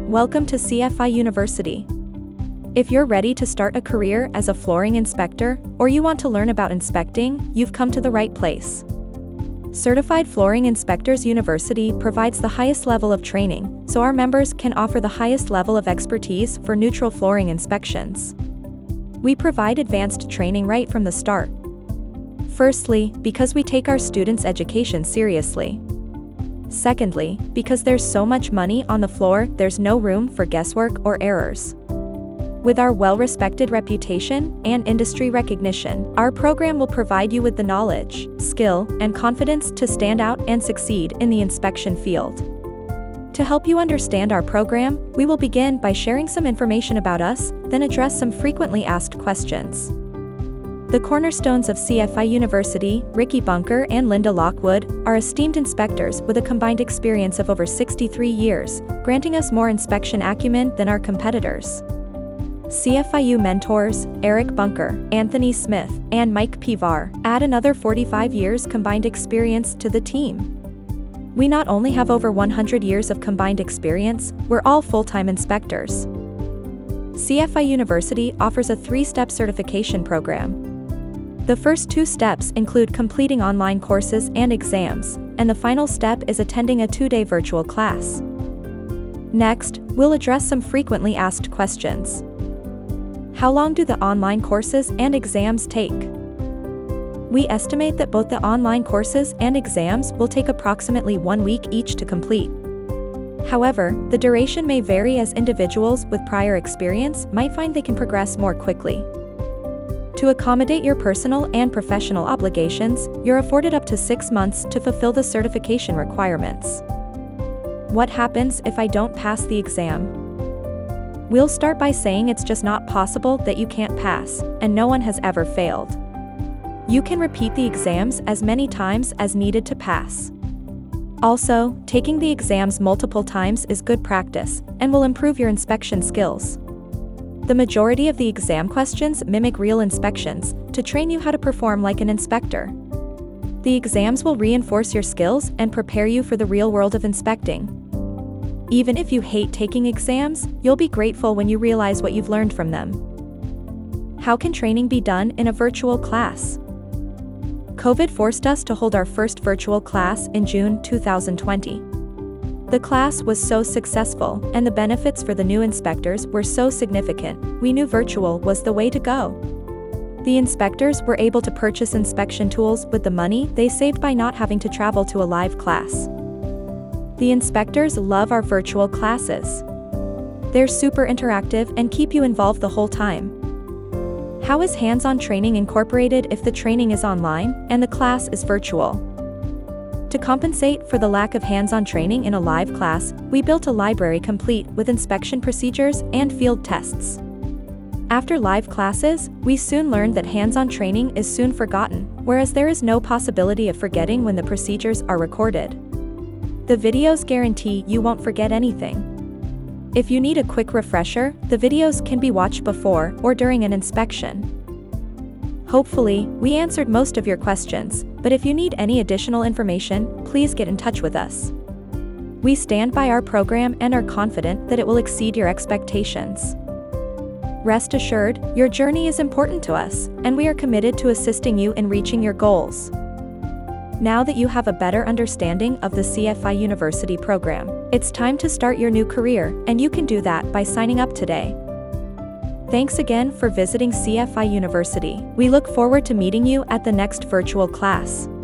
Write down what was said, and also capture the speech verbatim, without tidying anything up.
Welcome to C F I University. If you're ready to start a career as a flooring inspector, or you want to learn about inspecting, you've come to the right place. Certified Flooring Inspectors University provides the highest level of training, so our members can offer the highest level of expertise for neutral flooring inspections. We provide advanced training right from the start. Firstly, because we take our students' education seriously. Secondly, because there's so much money on the floor, there's no room for guesswork or errors. With our well-respected reputation and industry recognition, our program will provide you with the knowledge, skill, and confidence to stand out and succeed in the inspection field. To help you understand our program, we will begin by sharing some information about us, then address some frequently asked questions. The cornerstones of C F I University, Ricky Bunker and Linda Lockwood, are esteemed inspectors with a combined experience of over sixty-three years, granting us more inspection acumen than our competitors. C F I U mentors, Eric Bunker, Anthony Smith, and Mike Pivar, add another forty-five years combined experience to the team. We not only have over one hundred years of combined experience, we're all full-time inspectors. C F I University offers a three-step certification program. The first two steps include completing online courses and exams, and the final step is attending a two-day virtual class. Next, we'll address some frequently asked questions. How long do the online courses and exams take? We estimate that both the online courses and exams will take approximately one week each to complete. However, the duration may vary as individuals with prior experience might find they can progress more quickly. To accommodate your personal and professional obligations, you're afforded up to six months to fulfill the certification requirements. What happens if I don't pass the exam? We'll start by saying it's just not possible that you can't pass, and no one has ever failed. You can repeat the exams as many times as needed to pass. Also, taking the exams multiple times is good practice, and will improve your inspection skills. The majority of the exam questions mimic real inspections, to train you how to perform like an inspector. The exams will reinforce your skills and prepare you for the real world of inspecting. Even if you hate taking exams, you'll be grateful when you realize what you've learned from them. How can training be done in a virtual class? COVID forced us to hold our first virtual class in June two thousand twenty. The class was so successful, and the benefits for the new inspectors were so significant, we knew virtual was the way to go. The inspectors were able to purchase inspection tools with the money they saved by not having to travel to a live class. The inspectors love our virtual classes. They're super interactive and keep you involved the whole time. How is hands-on training incorporated if the training is online and the class is virtual? To compensate for the lack of hands-on training in a live class, we built a library complete with inspection procedures and field tests. After live classes, we soon learned that hands-on training is soon forgotten, whereas there is no possibility of forgetting when the procedures are recorded. The videos guarantee you won't forget anything. If you need a quick refresher, the videos can be watched before or during an inspection. Hopefully, we answered most of your questions, but if you need any additional information, please get in touch with us. We stand by our program and are confident that it will exceed your expectations. Rest assured, your journey is important to us, and we are committed to assisting you in reaching your goals. Now that you have a better understanding of the C F I University program, it's time to start your new career, and you can do that by signing up today. Thanks again for visiting C F I University. We look forward to meeting you at the next virtual class.